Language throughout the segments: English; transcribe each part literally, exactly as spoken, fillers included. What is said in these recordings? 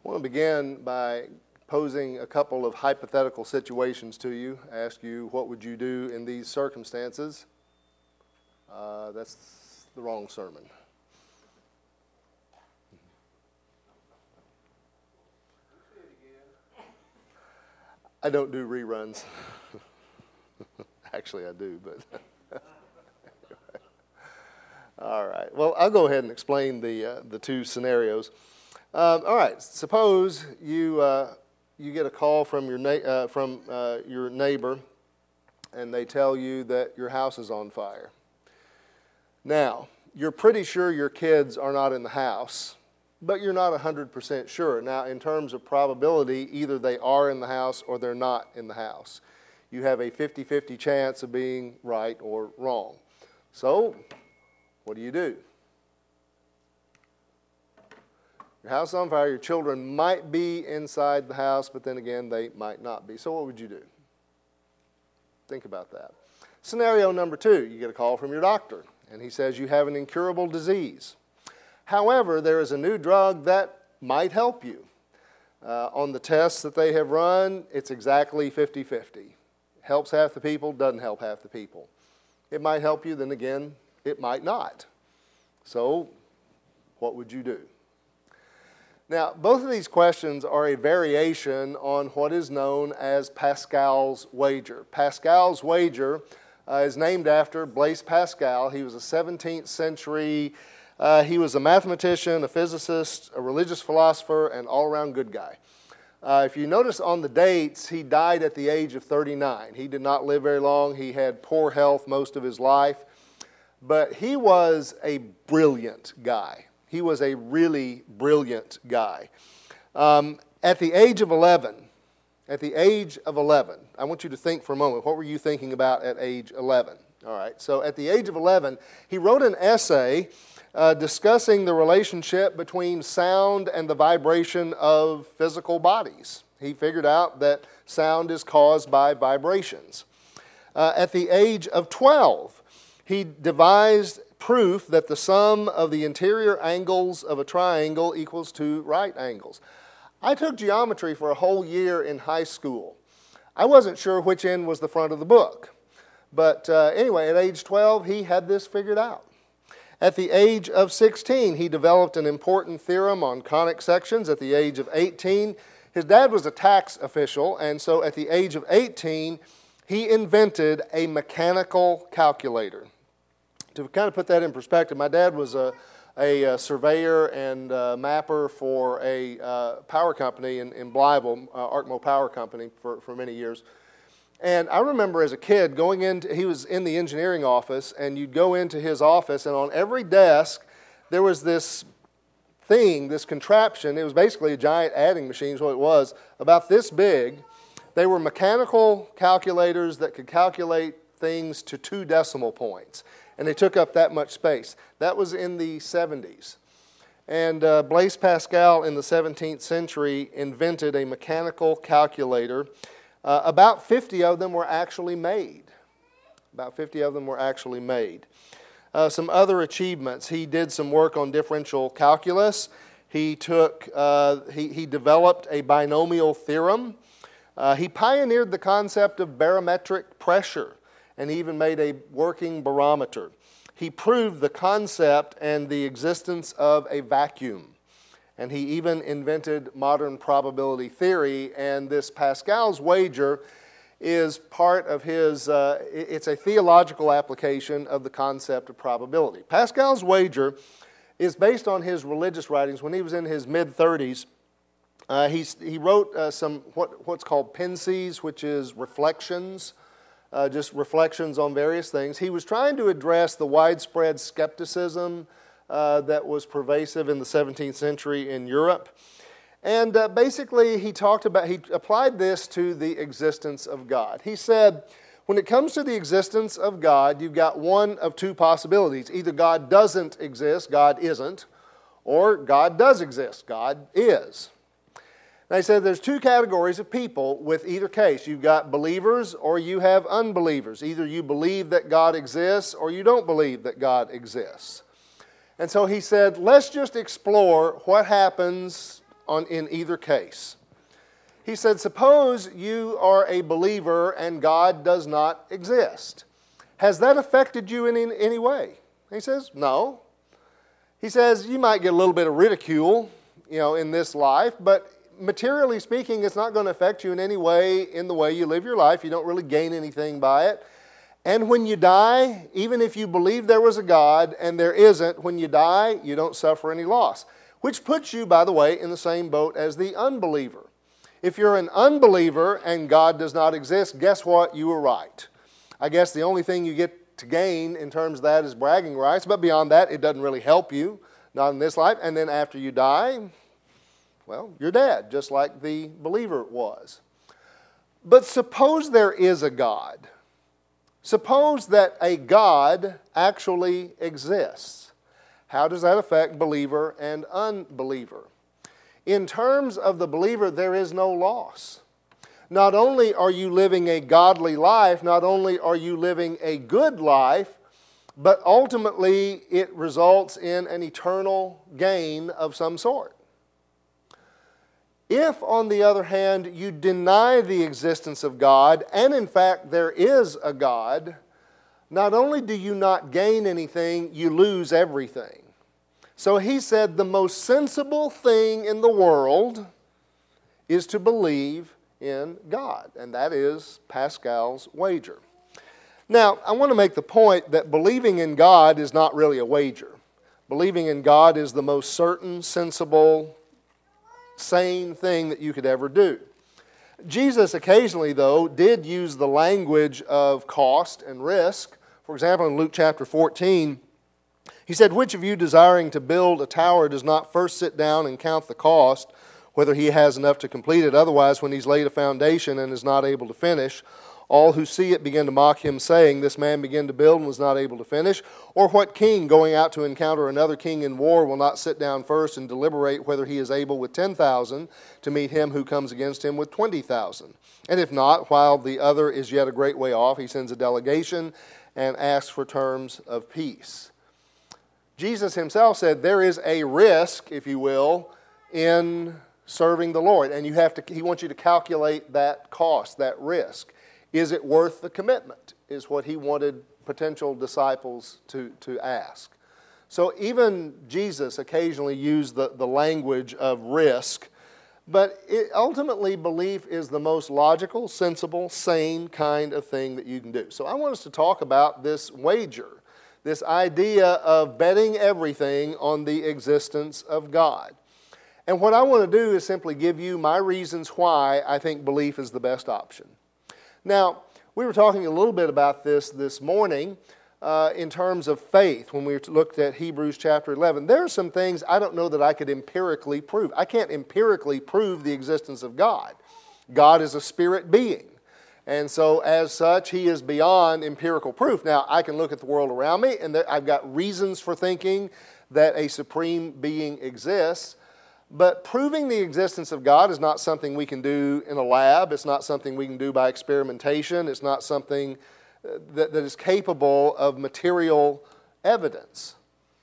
I want to begin by posing a couple of hypothetical situations to you, ask you what would you do in these circumstances. Uh, that's the wrong sermon. I don't do reruns. Actually, I do, but all right. Well, I'll go ahead and explain the uh, the two scenarios. Um, all right. Suppose you uh, you get a call from your na- uh, from uh, your neighbor, and they tell you that your house is on fire. Now, you're pretty sure your kids are not in the house, but you're not one hundred percent sure. Now, in terms of probability, either they are in the house or they're not in the house. You have a fifty-fifty chance of being right or wrong. So, what do you do? Your house is on fire. Your children might be inside the house, but then again, they might not be. So what would you do? Think about that. Scenario number two, you get a call from your doctor, and he says you have an incurable disease. However, there is a new drug that might help you. Uh, on the tests that they have run, it's exactly fifty-fifty. Helps half the people, doesn't help half the people. It might help you, then again, it might not. So, what would you do? Now, both of these questions are a variation on what is known as Pascal's wager. Pascal's wager uh, is named after Blaise Pascal. He was a seventeenth century, uh, he was a mathematician, a physicist, a religious philosopher, and all-around good guy. Uh, if you notice on the dates, he died at the age of thirty-nine. He did not live very long. He had poor health most of his life. But he was a brilliant guy. He was a really brilliant guy. Um, at the age of eleven, at the age of eleven, I want you to think for a moment, what were you thinking about at age eleven? All right, so at the age of eleven, he wrote an essay uh, discussing the relationship between sound and the vibration of physical bodies. He figured out that sound is caused by vibrations. Uh, at the age of twelve, he devised proof that the sum of the interior angles of a triangle equals two right angles. I took geometry for a whole year in high school. I wasn't sure which end was the front of the book. But uh, anyway, at age twelve, he had this figured out. At the age of sixteen, he developed an important theorem on conic sections. At the age of eighteen, his dad was a tax official, and so at the age of eighteen, he invented a mechanical calculator. To kind of put that in perspective, my dad was a, a, a surveyor and a mapper for a uh, power company in, in Blytheville, uh, Arkmo Power Company, for, for many years. And I remember as a kid going into, he was in the engineering office, and you'd go into his office, and on every desk there was this thing, this contraption. It was basically a giant adding machine is what it was, about this big. They were mechanical calculators that could calculate things to two decimal points. And they took up that much space. That was in the seventies. And uh, Blaise Pascal in the seventeenth century invented a mechanical calculator. Uh, about fifty of them were actually made. About fifty of them were actually made. Uh, some other achievements. He did some work on differential calculus. He took, uh, he, he developed a binomial theorem. Uh, he pioneered the concept of barometric pressure, and he even made a working barometer. He proved the concept and the existence of a vacuum. And he even invented modern probability theory, and this Pascal's wager is part of his, uh, it's a theological application of the concept of probability. Pascal's wager is based on his religious writings. When he was in his mid-thirties, uh, he's, he wrote uh, some what, what's called pensies, which is reflections, Uh, just reflections on various things. He was trying to address the widespread skepticism uh, that was pervasive in the seventeenth century in Europe. And uh, basically he talked about, he applied this to the existence of God. He said, when it comes to the existence of God, you've got one of two possibilities. Either God doesn't exist, God isn't, or God does exist, God is. They said there's two categories of people with either case. You've got believers or you have unbelievers. Either you believe that God exists or you don't believe that God exists. And so he said, let's just explore what happens on, in either case. He said, suppose you are a believer and God does not exist. Has that affected you in, in any way? He says, no. He says, you might get a little bit of ridicule, you know, in this life, but materially speaking, it's not going to affect you in any way in the way you live your life. You don't really gain anything by it. And when you die, even if you believe there was a God and there isn't, when you die, you don't suffer any loss. Which puts you, by the way, in the same boat as the unbeliever. If you're an unbeliever and God does not exist, guess what? You were right. I guess the only thing you get to gain in terms of that is bragging rights, but beyond that, it doesn't really help you, not in this life. And then after you die, well, you're dead, just like the believer was. But suppose there is a God. Suppose that a God actually exists. How does that affect believer and unbeliever? In terms of the believer, there is no loss. Not only are you living a godly life, not only are you living a good life, but ultimately it results in an eternal gain of some sort. If, on the other hand, you deny the existence of God, and in fact there is a God, not only do you not gain anything, you lose everything. So he said the most sensible thing in the world is to believe in God, and that is Pascal's wager. Now, I want to make the point that believing in God is not really a wager. Believing in God is the most certain, sensible, sane thing that you could ever do. Jesus occasionally, though, did use the language of cost and risk. For example, in Luke chapter fourteen, he said, which of you desiring to build a tower does not first sit down and count the cost, whether he has enough to complete it? Otherwise, when he's laid a foundation and is not able to finish, all who see it begin to mock him, saying, this man began to build and was not able to finish. Or what king, going out to encounter another king in war, will not sit down first and deliberate whether he is able with ten thousand to meet him who comes against him with twenty thousand? And if not, while the other is yet a great way off, he sends a delegation and asks for terms of peace. Jesus himself said there is a risk, if you will, in serving the Lord. And you have to, he wants you to calculate that cost, that risk. Is it worth the commitment, is what he wanted potential disciples to, to ask. So even Jesus occasionally used the, the language of risk, but it, ultimately belief is the most logical, sensible, sane kind of thing that you can do. So I want us to talk about this wager, this idea of betting everything on the existence of God. And what I want to do is simply give you my reasons why I think belief is the best option. Now, we were talking a little bit about this this morning uh, in terms of faith when we looked at Hebrews chapter eleven. There are some things I don't know that I could empirically prove. I can't empirically prove the existence of God. God is a spirit being. And so as such, he is beyond empirical proof. Now, I can look at the world around me, and there, I've got reasons for thinking that a supreme being exists. But proving the existence of God is not something we can do in a lab. It's not something we can do by experimentation. It's not something that, that is capable of material evidence.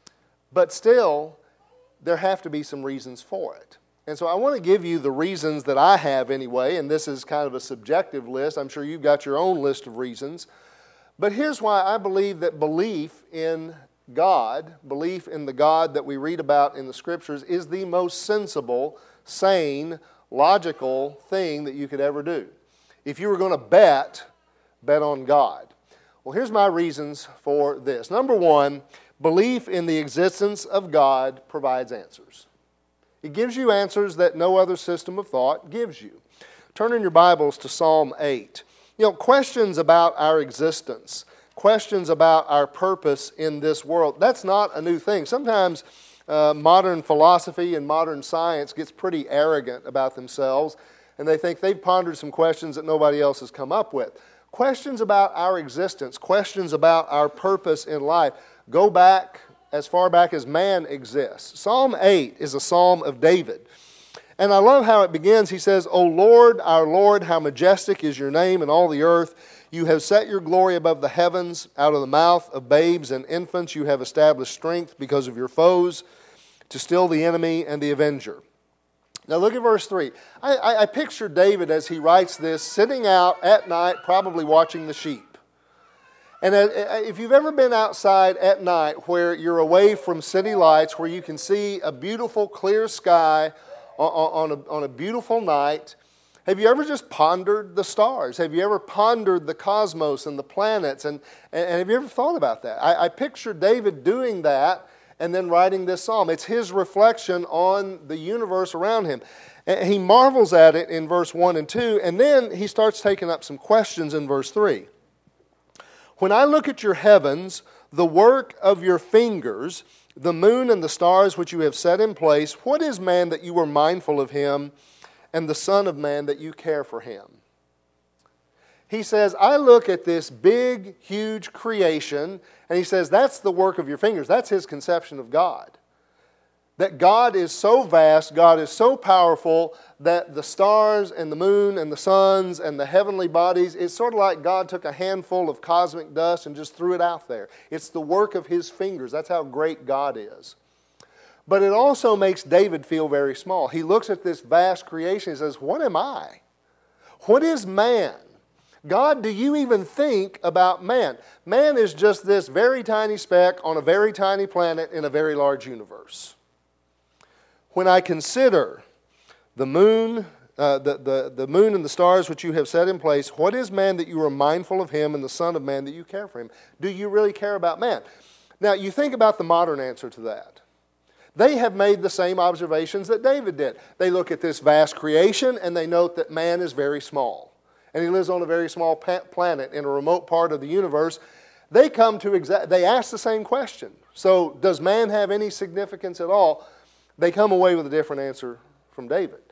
But still, there have to be some reasons for it. And so I want to give you the reasons that I have anyway, and this is kind of a subjective list. I'm sure you've got your own list of reasons. But here's why I believe that belief in God, belief in the God that we read about in the Scriptures, is the most sensible, sane, logical thing that you could ever do. If you were going to bet, bet on God. Well, here's my reasons for this. Number one, belief in the existence of God provides answers. It gives you answers that no other system of thought gives you. Turn in your Bibles to Psalm eight. You know, questions about our existence, questions about our purpose in this world, that's not a new thing. Sometimes uh, modern philosophy and modern science gets pretty arrogant about themselves, and they think they've pondered some questions that nobody else has come up with. Questions about our existence, questions about our purpose in life, go back as far back as man exists. Psalm eight is a psalm of David. And I love how it begins. He says, O Lord, our Lord, how majestic is your name in all the earth. You have set your glory above the heavens. Out of the mouth of babes and infants you have established strength because of your foes, to still the enemy and the avenger. Now look at verse three. I, I, I picture David as he writes this sitting out at night, probably watching the sheep. And if you've ever been outside at night where you're away from city lights, where you can see a beautiful clear sky on, on, a, on a beautiful night, have you ever just pondered the stars? Have you ever pondered the cosmos and the planets? And, and have you ever thought about that? I, I picture David doing that and then writing this psalm. It's his reflection on the universe around him. And he marvels at it in verse one and two, and then he starts taking up some questions in verse three. When I look at your heavens, the work of your fingers, the moon and the stars which you have set in place, what is man that you are mindful of him, and the Son of Man that you care for him? He says, I look at this big, huge creation, and he says, that's the work of your fingers. That's his conception of God. That God is so vast, God is so powerful, that the stars and the moon and the suns and the heavenly bodies, it's sort of like God took a handful of cosmic dust and just threw it out there. It's the work of his fingers. That's how great God is. But it also makes David feel very small. He looks at this vast creation and says, what am I? What is man? God, do you even think about man? Man is just this very tiny speck on a very tiny planet in a very large universe. When I consider the moon, uh, the, the, the moon and the stars which you have set in place, what is man that you are mindful of him, and the Son of Man that you care for him? Do you really care about man? Now, you think about the modern answer to that. They have made the same observations that David did. They look at this vast creation and they note that man is very small. And he lives on a very small planet in a remote part of the universe. They come to exa- they ask the same question. So, does man have any significance at all? They come away with a different answer from David.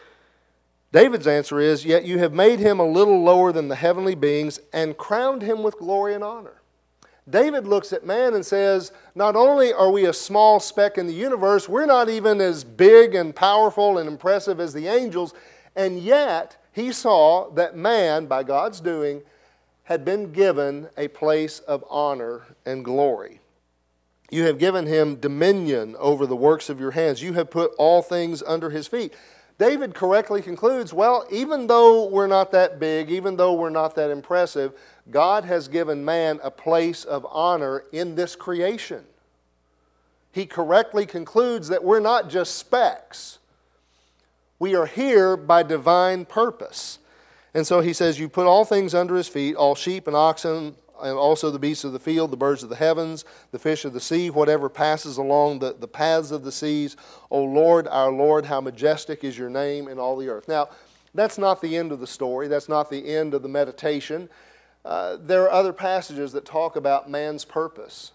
David's answer is, yet you have made him a little lower than the heavenly beings and crowned him with glory and honor. David looks at man and says, not only are we a small speck in the universe, we're not even as big and powerful and impressive as the angels, and yet he saw that man, by God's doing, had been given a place of honor and glory. You have given him dominion over the works of your hands. You have put all things under his feet. David correctly concludes, well, even though we're not that big, even though we're not that impressive, God has given man a place of honor in this creation. He correctly concludes that we're not just specks. We are here by divine purpose. And so he says, you put all things under his feet, all sheep and oxen, and also the beasts of the field, the birds of the heavens, the fish of the sea, whatever passes along the, the paths of the seas. O Lord, our Lord, how majestic is your name in all the earth. Now, that's not the end of the story. That's not the end of the meditation. Uh, there are other passages that talk about man's purpose.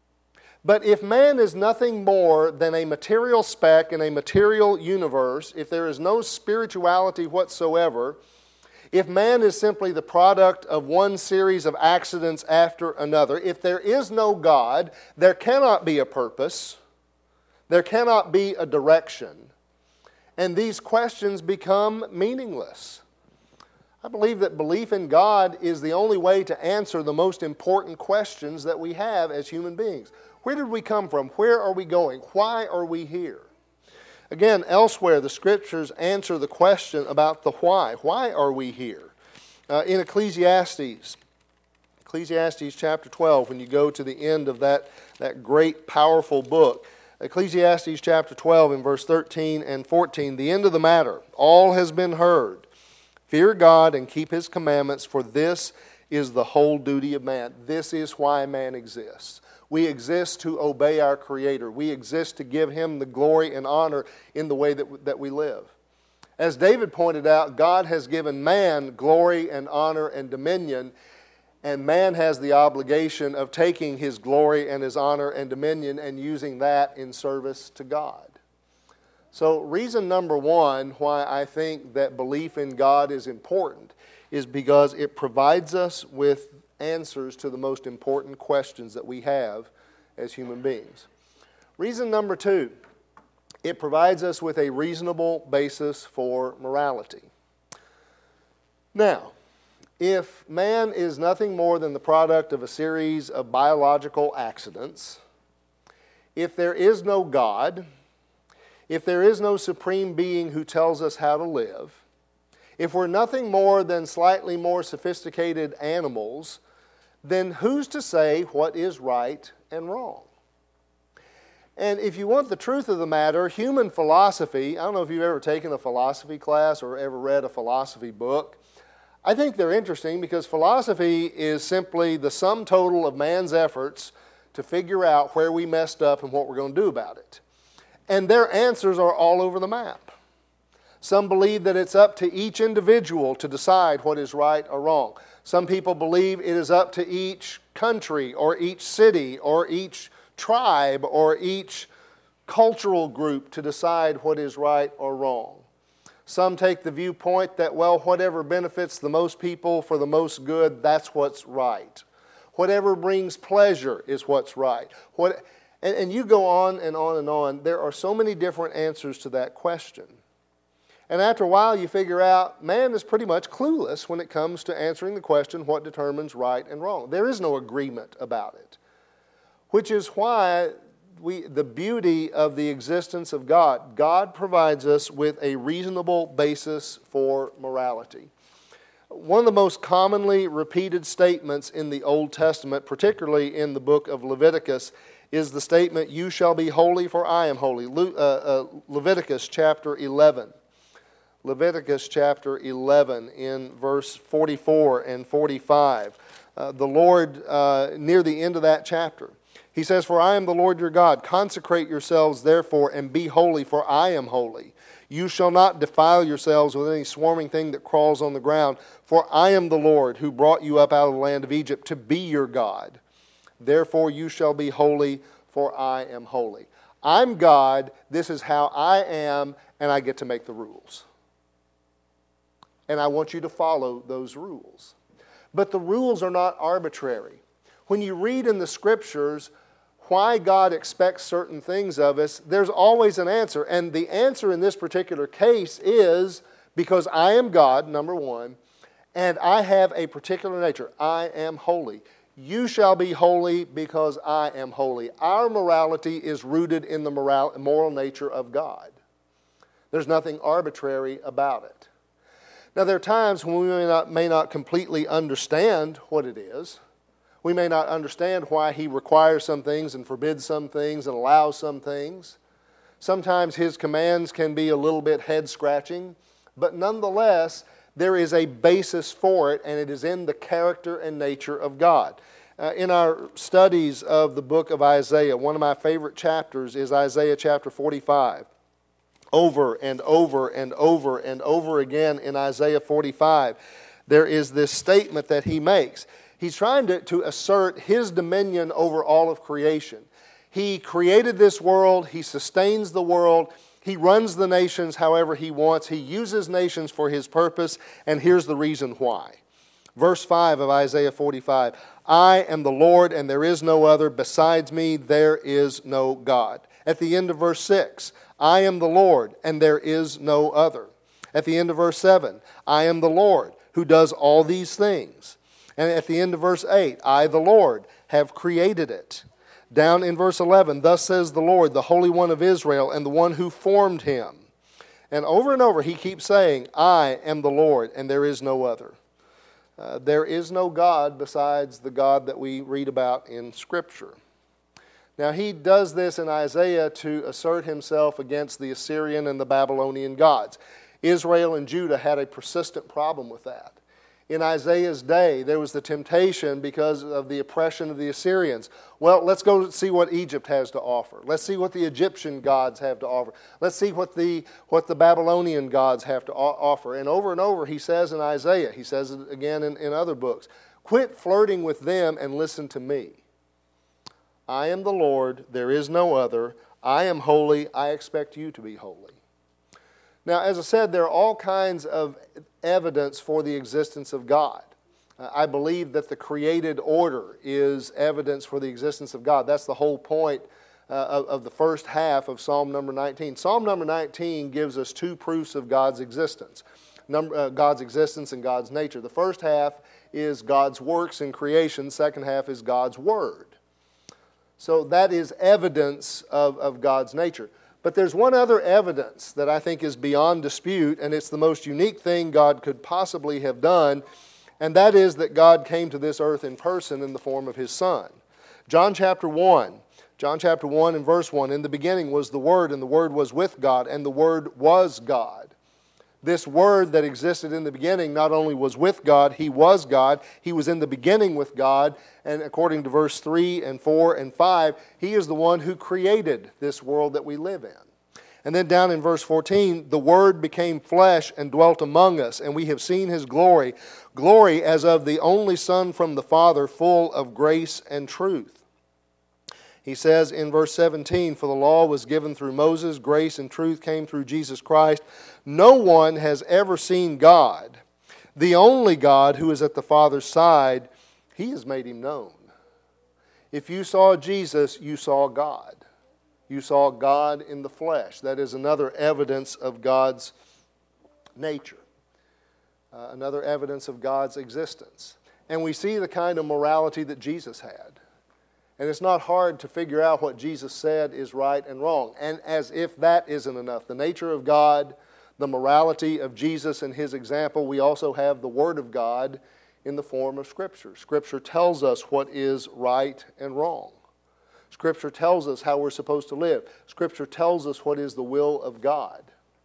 But if man is nothing more than a material speck in a material universe, if there is no spirituality whatsoever, if man is simply the product of one series of accidents after another, if there is no God, there cannot be a purpose, there cannot be a direction, and these questions become meaningless. I believe that belief in God is the only way to answer the most important questions that we have as human beings. Where did we come from? Where are we going? Why are we here? Again, elsewhere, the Scriptures answer the question about the why. Why are we here? Uh, in Ecclesiastes, Ecclesiastes chapter twelve, when you go to the end of that, that great, powerful book, Ecclesiastes chapter twelve in verse thirteen and fourteen, the end of the matter, all has been heard. Fear God and keep His commandments, for this is the whole duty of man. This is why man exists. We exist to obey our Creator. We exist to give Him the glory and honor in the way that, that we live. As David pointed out, God has given man glory and honor and dominion, and man has the obligation of taking his glory and his honor and dominion and using that in service to God. So reason number one why I think that belief in God is important is because it provides us with answers to the most important questions that we have as human beings. Reason number two, it provides us with a reasonable basis for morality. Now, if man is nothing more than the product of a series of biological accidents, if there is no God, if there is no supreme being who tells us how to live, if we're nothing more than slightly more sophisticated animals, then who's to say what is right and wrong? And if you want the truth of the matter, human philosophy, I don't know if you've ever taken a philosophy class or ever read a philosophy book. I think they're interesting because philosophy is simply the sum total of man's efforts to figure out where we messed up and what we're going to do about it. And their answers are all over the map. Some believe that it's up to each individual to decide what is right or wrong. Some people believe it is up to each country or each city or each tribe or each cultural group to decide what is right or wrong. Some take the viewpoint that, well, whatever benefits the most people for the most good, that's what's right. Whatever brings pleasure is what's right. What, and, and you go on and on and on. There are so many different answers to that question. And after a while, you figure out man is pretty much clueless when it comes to answering the question, what determines right and wrong? There is no agreement about it, which is why we, the beauty of the existence of God. God provides us with a reasonable basis for morality. One of the most commonly repeated statements in the Old Testament, particularly in the book of Leviticus, is the statement, "You shall be holy, for I am holy." Le- uh, uh, Leviticus chapter eleven. Leviticus chapter eleven in verse forty-four and forty-five. Uh, the Lord, uh, near the end of that chapter, He says, "For I am the Lord your God. Consecrate yourselves therefore and be holy, for I am holy. You shall not defile yourselves with any swarming thing that crawls on the ground, for I am the Lord who brought you up out of the land of Egypt to be your God. Therefore you shall be holy, for I am holy." I'm God, this is how I am, and I get to make the rules. And I want you to follow those rules. But the rules are not arbitrary. When you read in the Scriptures why God expects certain things of us, there's always an answer. And the answer in this particular case is because I am God, number one, and I have a particular nature. I am holy. You shall be holy because I am holy. Our morality is rooted in the moral, moral nature of God. There's nothing arbitrary about it. Now, there are times when we may not, may not completely understand what it is. We may not understand why He requires some things and forbids some things and allows some things. Sometimes His commands can be a little bit head-scratching, but nonetheless, there is a basis for it, and it is in the character and nature of God. Uh, in our studies of the book of Isaiah, one of my favorite chapters is Isaiah chapter forty-five. Over and over and over and over again in Isaiah forty-five, there is this statement that he makes. He's trying to, to assert His dominion over all of creation. He created this world. He sustains the world. He runs the nations however He wants. He uses nations for His purpose, and here's the reason why. Verse five of Isaiah forty-five, "I am the Lord, and there is no other. Besides me, there is no God." At the end of verse six, "I am the Lord, and there is no other." At the end of verse seven, "I am the Lord, who does all these things." And at the end of verse eight, "I, the Lord, have created it." Down in verse eleven, "Thus says the Lord, the Holy One of Israel, and the one who formed him." And over and over he keeps saying, "I am the Lord, and there is no other." Uh, there is no God besides the God that we read about in Scripture. Now, he does this in Isaiah to assert himself against the Assyrian and the Babylonian gods. Israel and Judah had a persistent problem with that. In Isaiah's day, there was the temptation because of the oppression of the Assyrians. Well, let's go see what Egypt has to offer. Let's see what the Egyptian gods have to offer. Let's see what the, what the Babylonian gods have to offer. And over and over, he says in Isaiah, he says it again in, in other books, quit flirting with them and listen to me. I am the Lord, there is no other. I am holy, I expect you to be holy. Now, as I said, there are all kinds of evidence for the existence of God. Uh, I believe that the created order is evidence for the existence of God. That's the whole point uh, of, of the first half of Psalm number nineteen. Psalm number nineteen gives us two proofs of God's existence. Number, uh, God's existence and God's nature. The first half is God's works in creation. The second half is God's Word. So that is evidence of, of God's nature. But there's one other evidence that I think is beyond dispute, and it's the most unique thing God could possibly have done, and that is that God came to this earth in person in the form of His Son. John chapter one, John chapter one and verse one, in the beginning was the Word, and the Word was with God, and the Word was God. This Word that existed in the beginning not only was with God, He was God. He was in the beginning with God. And according to verse three and four and five, He is the one who created this world that we live in. And then down in verse fourteen, the Word became flesh and dwelt among us, and we have seen His glory, glory as of the only Son from the Father, full of grace and truth. He says in verse seventeen, for the law was given through Moses, grace and truth came through Jesus Christ. No one has ever seen God. The only God who is at the Father's side, He has made Him known. If you saw Jesus, you saw God. You saw God in the flesh. That is another evidence of God's nature. Uh, another evidence of God's existence. And we see the kind of morality that Jesus had. And it's not hard to figure out what Jesus said is right and wrong. And as if that isn't enough, the nature of God, the morality of Jesus and His example, we also have the Word of God in the form of Scripture. Scripture tells us what is right and wrong. Scripture tells us how we're supposed to live. Scripture tells us what is the will of God.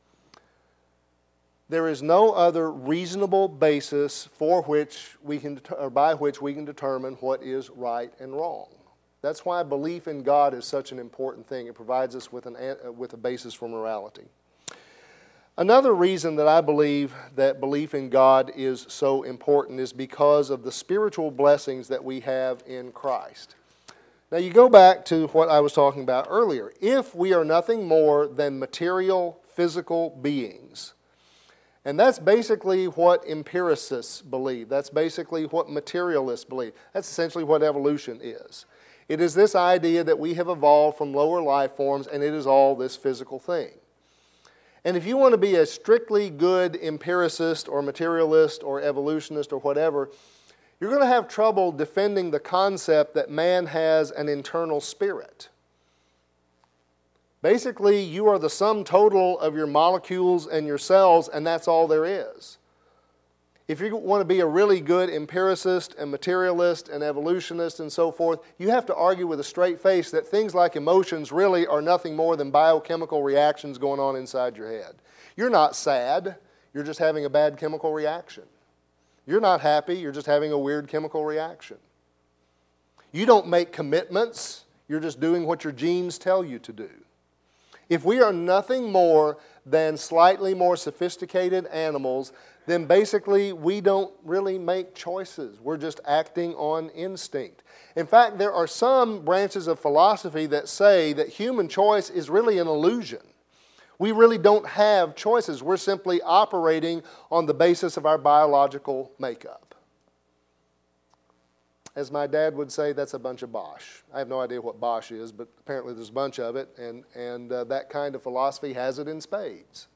There is no other reasonable basis for which we can, or by which we can determine what is right and wrong. That's why belief in God is such an important thing. It provides us with, an, with a basis for morality. Another reason that I believe that belief in God is so important is because of the spiritual blessings that we have in Christ. Now you go back to what I was talking about earlier. If we are nothing more than material, physical beings, and that's basically what empiricists believe. That's basically what materialists believe. That's essentially what evolution is. It is this idea that we have evolved from lower life forms, and it is all this physical thing. And if you want to be a strictly good empiricist or materialist or evolutionist or whatever, you're going to have trouble defending the concept that man has an internal spirit. Basically, you are the sum total of your molecules and your cells, and that's all there is. If you want to be a really good empiricist and materialist and evolutionist and so forth, you have to argue with a straight face that things like emotions really are nothing more than biochemical reactions going on inside your head. You're not sad, you're just having a bad chemical reaction. You're not happy, you're just having a weird chemical reaction. You don't make commitments, you're just doing what your genes tell you to do. If we are nothing more than slightly more sophisticated animals, then basically we don't really make choices. We're just acting on instinct. In fact, there are some branches of philosophy that say that human choice is really an illusion. We really don't have choices. We're simply operating on the basis of our biological makeup. As my dad would say, that's a bunch of bosh. I have no idea what bosh is, but apparently there's a bunch of it, and, and uh, that kind of philosophy has it in spades.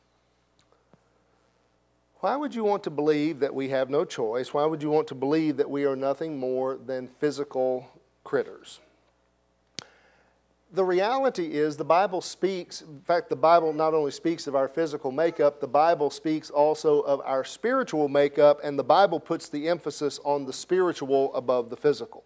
Why would you want to believe that we have no choice? Why would you want to believe that we are nothing more than physical critters? The reality is the Bible speaks, in fact, the Bible not only speaks of our physical makeup, the Bible speaks also of our spiritual makeup, and the Bible puts the emphasis on the spiritual above the physical.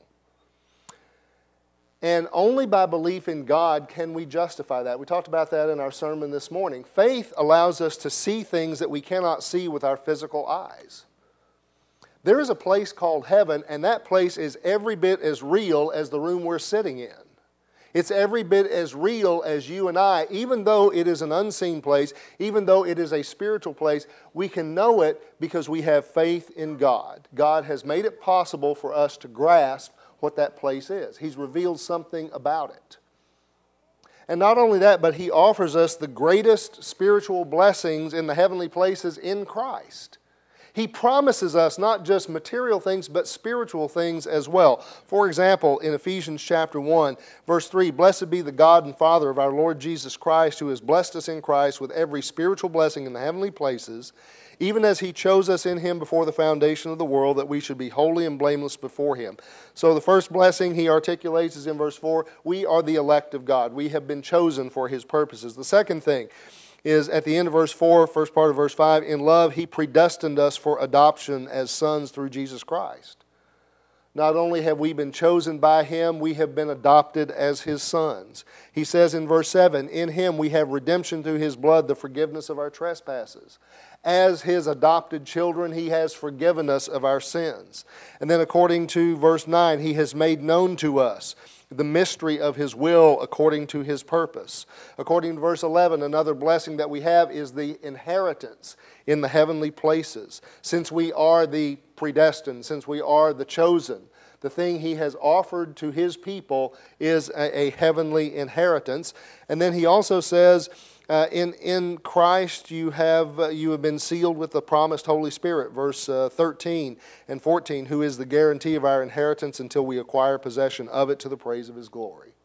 And only by belief in God can we justify that. We talked about that in our sermon this morning. Faith allows us to see things that we cannot see with our physical eyes. There is a place called heaven, and that place is every bit as real as the room we're sitting in. It's every bit as real as you and I. Even though it is an unseen place, even though it is a spiritual place, we can know it because we have faith in God. God has made it possible for us to grasp what that place is. He's revealed something about it. And not only that, but He offers us the greatest spiritual blessings in the heavenly places in Christ. He promises us not just material things, but spiritual things as well. For example, in Ephesians chapter one, verse three, "Blessed be the God and Father of our Lord Jesus Christ, who has blessed us in Christ with every spiritual blessing in the heavenly places, even as He chose us in Him before the foundation of the world, that we should be holy and blameless before Him." So the first blessing He articulates is in verse four, we are the elect of God. We have been chosen for His purposes. The second thing is at the end of verse four, first part of verse five, "In love He predestined us for adoption as sons through Jesus Christ." Not only have we been chosen by Him, we have been adopted as His sons. He says in verse seven, "In Him we have redemption through His blood, the forgiveness of our trespasses." As His adopted children, He has forgiven us of our sins. And then according to verse nine, He has made known to us the mystery of His will according to His purpose. According to verse eleven, another blessing that we have is the inheritance in the heavenly places. Since we are the predestined, since we are the chosen, the thing He has offered to His people is a, a heavenly inheritance. And then He also says, Uh, in, in Christ you have uh, you have been sealed with the promised Holy Spirit, verse uh, thirteen and fourteen, "who is the guarantee of our inheritance until we acquire possession of it to the praise of His glory."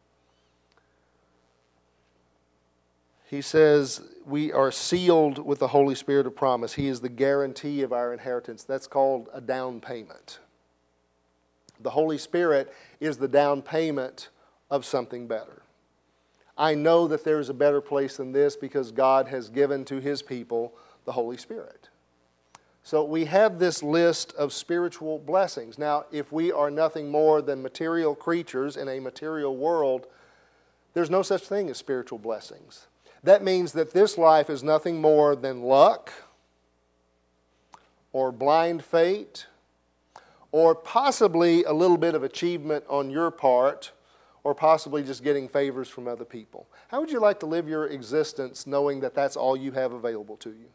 He says we are sealed with the Holy Spirit of promise. He is the guarantee of our inheritance. That's called a down payment. The Holy Spirit is the down payment of something better. I know that there is a better place than this because God has given to His people the Holy Spirit. So we have this list of spiritual blessings. Now, if we are nothing more than material creatures in a material world, there's no such thing as spiritual blessings. That means that this life is nothing more than luck or blind fate or possibly a little bit of achievement on your part, or possibly just getting favors from other people. How would you like to live your existence knowing that that's all you have available to you?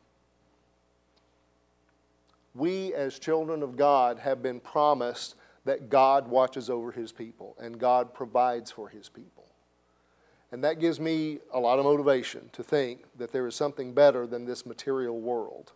We, as children of God, have been promised that God watches over His people and God provides for His people. And that gives me a lot of motivation to think that there is something better than this material world.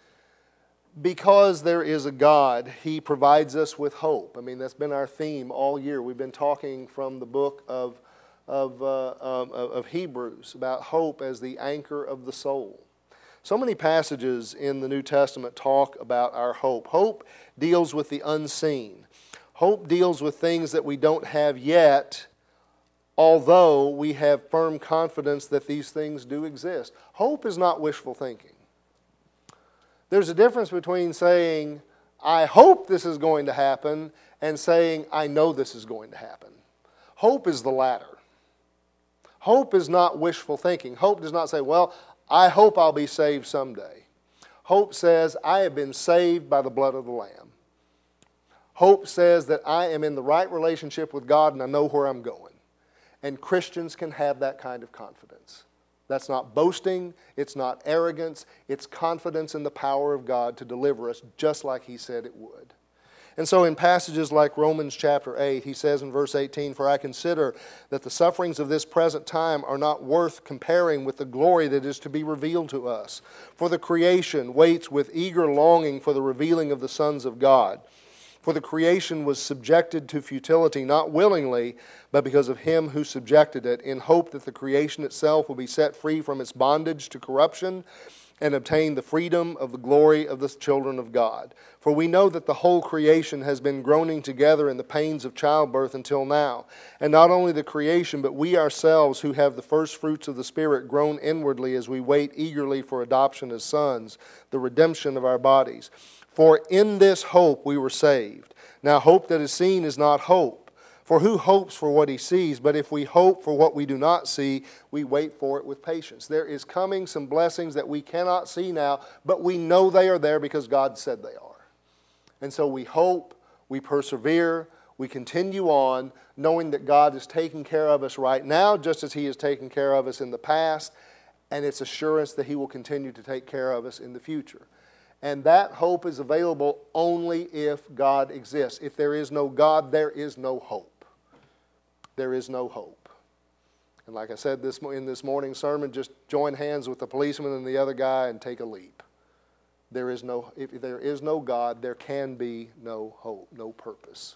Because there is a God, He provides us with hope. I mean, that's been our theme all year. We've been talking from the book of, of, uh, um, of Hebrews about hope as the anchor of the soul. So many passages in the New Testament talk about our hope. Hope deals with the unseen. Hope deals with things that we don't have yet, although we have firm confidence that these things do exist. Hope is not wishful thinking. There's a difference between saying, I hope this is going to happen, and saying, I know this is going to happen. Hope is the latter. Hope is not wishful thinking. Hope does not say, well, I hope I'll be saved someday. Hope says, I have been saved by the blood of the Lamb. Hope says that I am in the right relationship with God and I know where I'm going. And Christians can have that kind of confidence. That's not boasting, it's not arrogance, it's confidence in the power of God to deliver us just like He said it would. And so in passages like Romans chapter eight, he says in verse eighteen, "For I consider that the sufferings of this present time are not worth comparing with the glory that is to be revealed to us. For the creation waits with eager longing for the revealing of the sons of God. For the creation was subjected to futility, not willingly, but because of Him who subjected it, in hope that the creation itself will be set free from its bondage to corruption and obtain the freedom of the glory of the children of God. For we know that the whole creation has been groaning together in the pains of childbirth until now. And not only the creation, but we ourselves who have the first fruits of the Spirit groan inwardly as we wait eagerly for adoption as sons, the redemption of our bodies. For in this hope we were saved. Now hope that is seen is not hope. For who hopes for what he sees? But if we hope for what we do not see, we wait for it with patience." There is coming some blessings that we cannot see now, but we know they are there because God said they are. And so we hope, we persevere, we continue on, knowing that God is taking care of us right now, just as He has taken care of us in the past, and it's assurance that He will continue to take care of us in the future. And that hope is available only if God exists. If there is no God, there is no hope. There is no hope. And like I said this in this morning's sermon, just join hands with the policeman and the other guy and take a leap. there is no, if there is no God, there can be no hope, no purpose.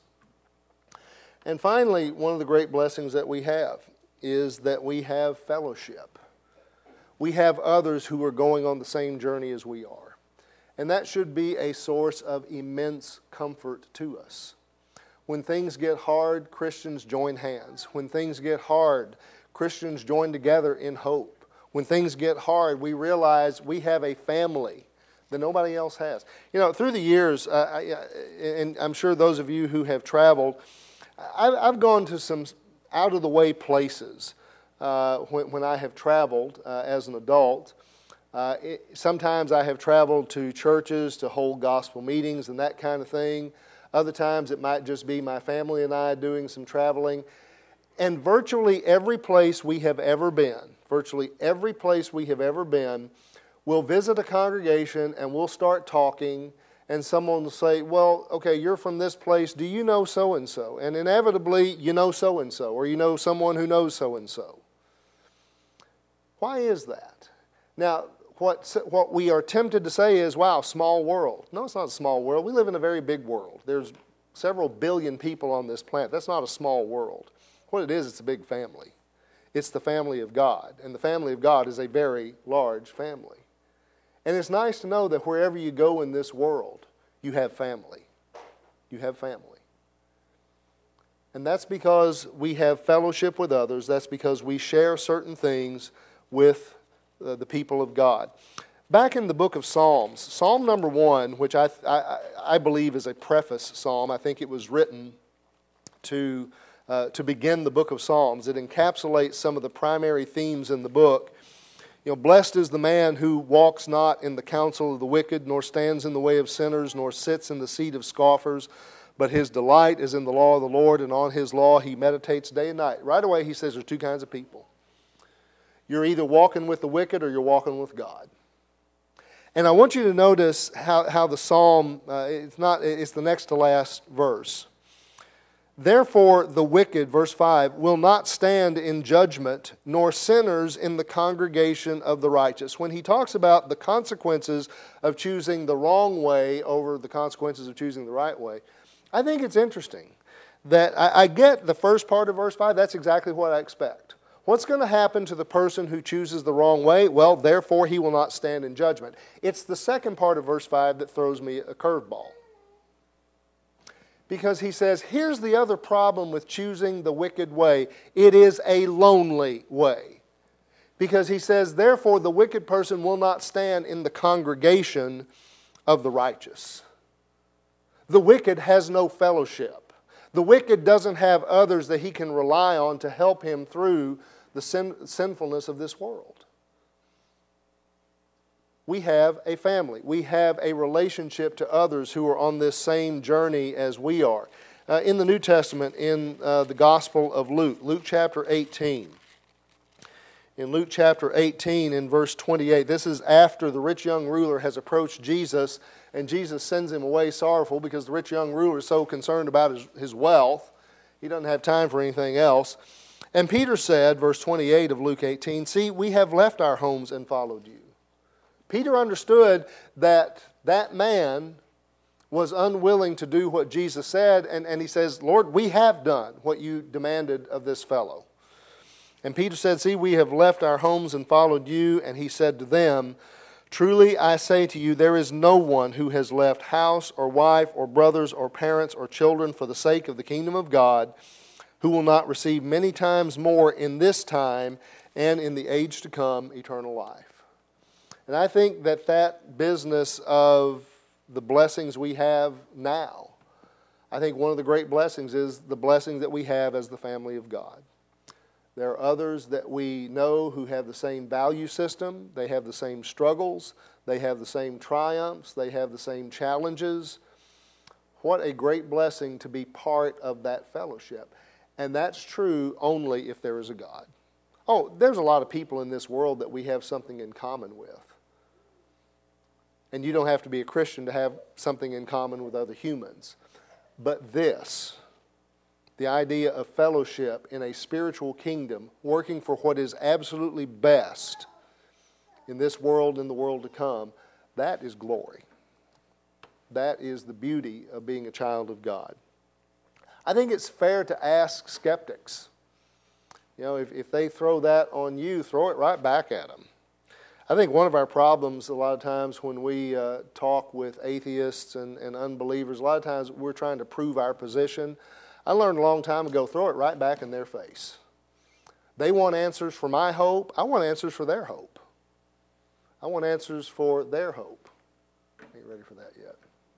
And finally, one of the great blessings that we have is that we have fellowship. We have others who are going on the same journey as we are. And that should be a source of immense comfort to us. When things get hard, Christians join hands. When things get hard, Christians join together in hope. When things get hard, we realize we have a family that nobody else has. You know, through the years, uh, I, and I'm sure those of you who have traveled, I've, I've gone to some out-of-the-way places uh, when, when I have traveled uh, as an adult. Uh, it, sometimes I have traveled to churches to hold gospel meetings and that kind of thing. Other times it might just be my family and I doing some traveling. And virtually every place we have ever been, virtually every place we have ever been, we'll visit a congregation and we'll start talking, and someone will say, well, okay, you're from this place, do you know so-and-so? And inevitably, you know so-and-so, or you know someone who knows so-and-so. Why is that? Now, what, what we are tempted to say is, wow, small world. No, it's not a small world. We live in a very big world. There's several billion people on this planet. That's not a small world. What it is, it's a big family. It's the family of God. And the family of God is a very large family. And it's nice to know that wherever you go in this world, you have family. You have family. And that's because we have fellowship with others. That's because we share certain things with uh, the people of God. Back in the book of Psalms, Psalm number one, which I, I, I believe is a preface psalm, I think it was written to, uh, to begin the book of Psalms. It encapsulates some of the primary themes in the book. You know, blessed is the man who walks not in the counsel of the wicked, nor stands in the way of sinners, nor sits in the seat of scoffers, but his delight is in the law of the Lord, and on his law he meditates day and night. Right away he says there's two kinds of people. You're either walking with the wicked or you're walking with God. And I want you to notice how, how the psalm, uh, it's not, it's the next to last verse. Therefore the wicked, verse five, will not stand in judgment, nor sinners in the congregation of the righteous. When he talks about the consequences of choosing the wrong way over the consequences of choosing the right way, I think it's interesting that I, I get the first part of verse five. That's exactly what I expect. What's going to happen to the person who chooses the wrong way? Well, therefore he will not stand in judgment. It's the second part of verse five that throws me a curveball. Because he says, here's the other problem with choosing the wicked way. It is a lonely way. Because he says, therefore the wicked person will not stand in the congregation of the righteous. The wicked has no fellowship. The wicked doesn't have others that he can rely on to help him through the sin, sinfulness of this world. We have a family. We have a relationship to others who are on this same journey as we are. Uh, in the New Testament, in uh, the Gospel of Luke, Luke chapter eighteen. In Luke chapter eighteen, in verse twenty-eight, this is after the rich young ruler has approached Jesus, and Jesus sends him away sorrowful because the rich young ruler is so concerned about his, his wealth. He doesn't have time for anything else. And Peter said, verse twenty-eight of Luke eighteen, see, we have left our homes and followed you. Peter understood that that man was unwilling to do what Jesus said, and, and he says, Lord, we have done what you demanded of this fellow. And Peter said, see, we have left our homes and followed you. And he said to them, truly I say to you, there is no one who has left house or wife or brothers or parents or children for the sake of the kingdom of God, who will not receive many times more in this time and in the age to come eternal life. And I think that that business of the blessings we have now, I think one of the great blessings is the blessing that we have as the family of God. There are others that we know who have the same value system. They have the same struggles. They have the same triumphs. They have the same challenges. What a great blessing to be part of that fellowship. And that's true only if there is a God. Oh, there's a lot of people in this world that we have something in common with. And you don't have to be a Christian to have something in common with other humans. But this, the idea of fellowship in a spiritual kingdom, working for what is absolutely best in this world and the world to come, That is glory. That is the beauty of being a child of God. I think it's fair to ask skeptics. You know, if, if they throw that on you, throw it right back at them. I think one of our problems a lot of times when we uh, talk with atheists and, and unbelievers, a lot of times we're trying to prove our position. I learned a long time ago, throw it right back in their face. They want answers for my hope. I want answers for their hope. I want answers for their hope. I ain't ready for that yet.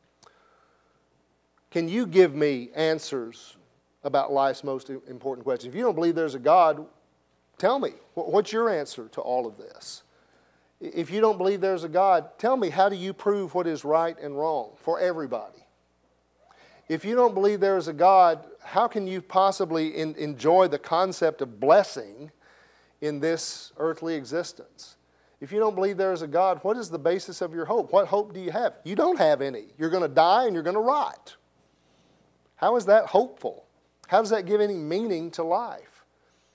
Can you give me answers about life's most important questions? If you don't believe there's a God, tell me, what's your answer to all of this? If you don't believe there's a God, tell me, how do you prove what is right and wrong for everybody? If you don't believe there is a God, how can you possibly in, enjoy the concept of blessing in this earthly existence? If you don't believe there is a God, what is the basis of your hope? What hope do you have? You don't have any. You're going to die and you're going to rot. How is that hopeful? How does that give any meaning to life?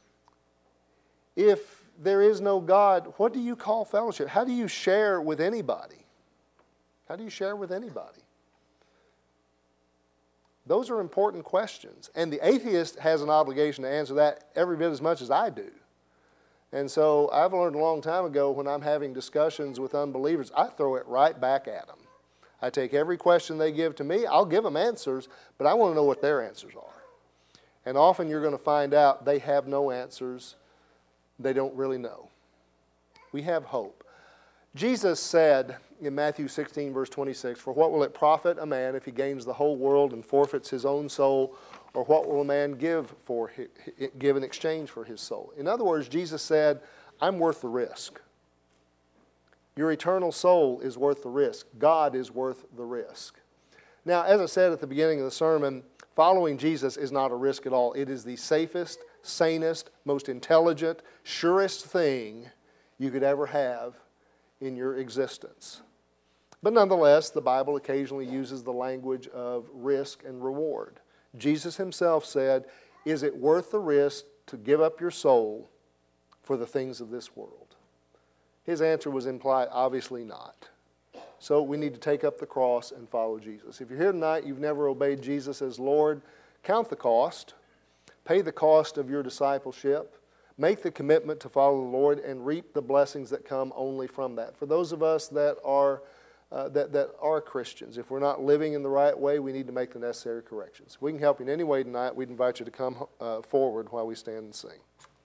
If there is no God, what do you call fellowship? How do you share with anybody? How do you share with anybody? Those are important questions. And the atheist has an obligation to answer that every bit as much as I do. And so I've learned a long time ago, when I'm having discussions with unbelievers, I throw it right back at them. I take every question they give to me, I'll give them answers, but I want to know what their answers are. And often you're going to find out they have no answers. They don't really know. We have hope. Jesus said in Matthew sixteen, verse twenty-six, "For what will it profit a man if he gains the whole world and forfeits his own soul? Or what will a man give for his, give in exchange for his soul?" In other words, Jesus said, I'm worth the risk. Your eternal soul is worth the risk. God is worth the risk. Now, as I said at the beginning of the sermon, following Jesus is not a risk at all. It is the safest, sanest, most intelligent, surest thing you could ever have in your existence. But nonetheless, the Bible occasionally uses the language of risk and reward. Jesus himself said, is it worth the risk to give up your soul for the things of this world? His answer was implied, obviously not. So we need to take up the cross and follow Jesus. If you're here tonight, you've never obeyed Jesus as Lord, count the cost. Pay the cost of your discipleship. Make the commitment to follow the Lord and reap the blessings that come only from that. For those of us that are uh, that, that are Christians, if we're not living in the right way, we need to make the necessary corrections. If we can help you in any way tonight, we'd invite you to come uh, forward while we stand and sing.